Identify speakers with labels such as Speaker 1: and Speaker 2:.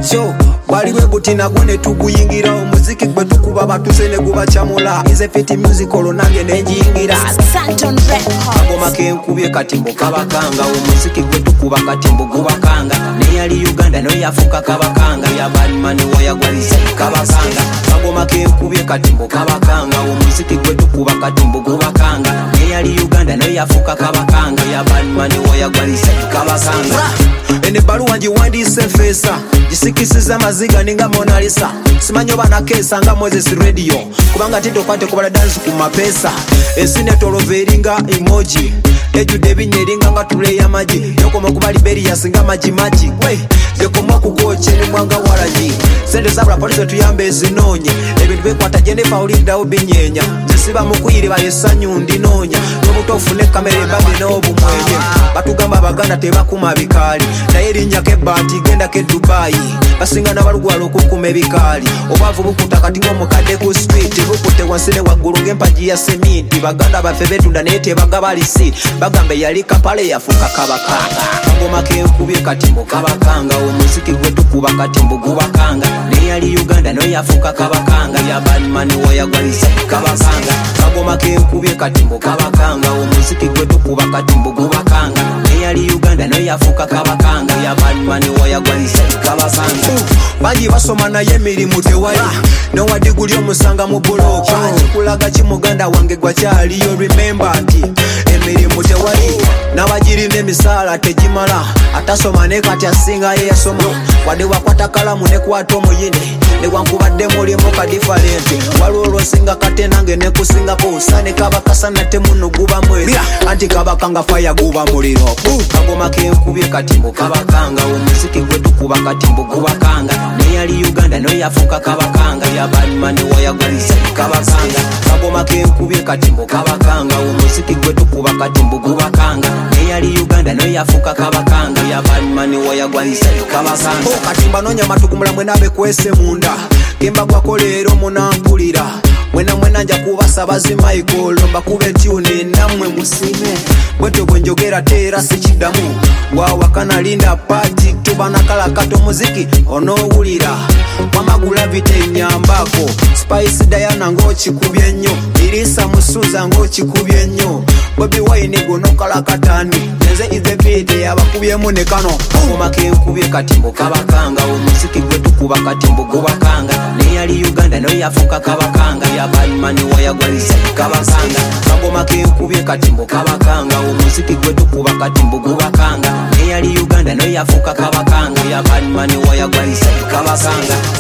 Speaker 1: So waliwe butina gune tuguyingira omuziki gwe tukuba batuse ne gubacamula Ize fiti musical nange nenjingira
Speaker 2: Santon Records
Speaker 1: Kagoma kenkubye katimbo kabakanga omuziki gwe tukuba katimbo gubakanga ne yali Uganda no yafuka kabakanga ya Badman wayagwaliza kabakanga Kagoma kenkubye katimbo kabakanga omuziki gwe tukuba katimbo gubakanga ne yali Uganda no yafuka kabakanga ya Badman wayagwaliza kabakanga Ene baluwa njiwandise fesa jisikisiza maziga ninga Mona Lisa simanyo bana kesa nga Moses Radio kubanga tito kwate kubala dance ku mapesa esine toloveringa emoji ejude binyeringa nga tule ya maji yokoma kubali beri yasinga maji we yokoma kugoche ni mwanga walaji sende sabra police tuyambe ezinonye ebintu bekwata jende paulinda obinyenya zesiba mukuyiri bayesanyu ndinonya n'obutofune kamera bage n'obumwenye batugamba baganda tebakuma bikali naye linnya ke bati genda ke Dubai basinga n'abalugwalo okukuma ebikali obwavu bukuta kati ng'omukadde ku street bukute wansine waggulu ng'empaji ya semiti baganda baffe betunda naye tebagaba lisi bagambe yali kapale yafuka kabakanga Kagoma kenkubye katimbo kabakanga omuziki gwe tukuba katimbo gubakanga ne yali Uganda no yafuka kabakanga ya Badman wayagwaliza kabakanga Kagoma kenkubye katimbo kabakanga omuziki gwe tukuba katimbo gubakanga ne yali Uganda no yafuka kabakanga ya Badman wayagwaliza kabakanga bangi basoma naye emirimu tewali no wadiguli omusanga mu buloka kulaga kimuganda wange gwakyaliyo remember nti emirimu tewali n'abagirina emisaala tegimala atasoma ne kati asinga ye yasoma wadde wakwata kalamu ne kwata omuyini ne wankubadde mulimu ka different waliwo olwosinga kate nange ne kusingako usane kabakasana temuno guba mwezi anti kabakanga fire guba muliro Kagoma kenkubye katimbo kabakanga omuziki gwe tukuba katimbo gubakanga ne yali Uganda no yafuka kabakanga ya Badman wayagwaliza kabakanga Kagoma kenkubye katimbo kabakanga omuziki gwe tukuba katimbo gubakanga ne yali Uganda no yafuka kabakanga ya Badman wayagwaliza kabakanga katimba nonya matugumula mwe nabe kwese munda kemba gwako leero munampulira mwena nja kubasabazi Michael mbakube tune namwe musime bweto bwenjogera tera sikidamu wawakana linda party tubana kala kato muziki onowulira wamagula vite nyambako Spice Diana ng'okikubye nnyo Irisa Musuza ng'okikubye nnyo Bobby Wine gono kala katani nze ize vite abakubyemu ne kano Kagoma kenkubye katimbo kabakanga omuziki gwe tukuba katimbo gubakanga ne yali Uganda no yafuka kabakanga ya Badman wayagwaliza kabakanga Kagoma kenkubye katimbo kabakanga omuziki gwe tukuba katimbo gubakanga ne yali Uganda no yafuka kabakanga ya Badman wayagwaliza kabakanga